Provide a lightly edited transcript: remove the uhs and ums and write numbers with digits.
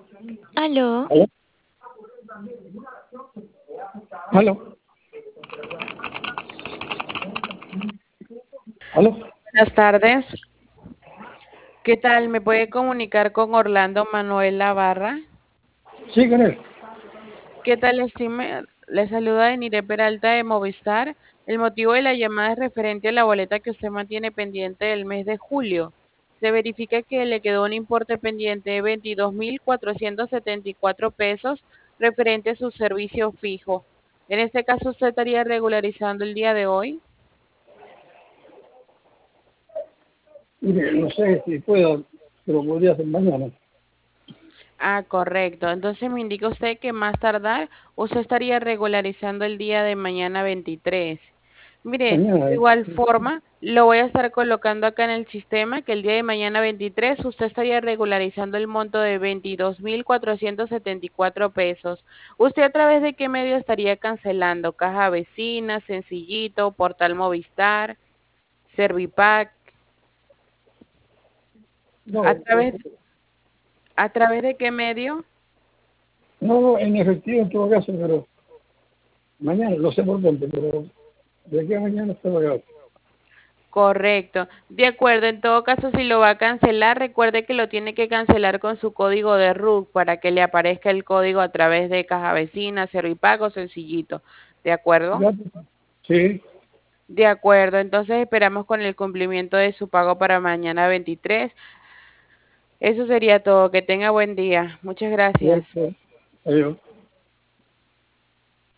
Aló, ¿Aló? ¿Aló? ¿Aló? Buenas tardes. ¿Qué tal? ¿Me puede comunicar con Orlando Manuel Navarra? Sí, con él. ¿Qué tal, estima? Le saluda Denire Peralta de Movistar. El motivo de la llamada es referente a la boleta que usted mantiene pendiente del mes de julio. Se verifica que le quedó un importe pendiente de 22.474 pesos referente a su servicio fijo. En este caso, usted estaría regularizando el día de hoy. Mire, no sé si puedo, pero podría hacer mañana. Ah, correcto. Entonces me indica usted que más tardar usted estaría regularizando el día de mañana 23. Mire, Mañana, de igual forma, lo voy a estar colocando acá en el sistema que el día de mañana 23 usted estaría regularizando el monto de 22.474 pesos. ¿Usted a través de qué medio estaría cancelando? ¿Caja Vecina, Sencillito, Portal Movistar, Servipack? ¿A no, través, a través de qué medio? no en efectivo en todo caso, pero mañana, lo sé por dónde, pero de aquí a mañana está pagado. Correcto. De acuerdo. En todo caso, si lo va a cancelar, recuerde que lo tiene que cancelar con su código de RUC para que le aparezca el código a través de Caja Vecina, Servipago, sencillito. ¿De acuerdo? ¿Ya? Sí, De acuerdo. Entonces esperamos con el cumplimiento de su pago para mañana 23. Eso sería todo. Que tenga buen día. Muchas ya gracias. está. Adiós.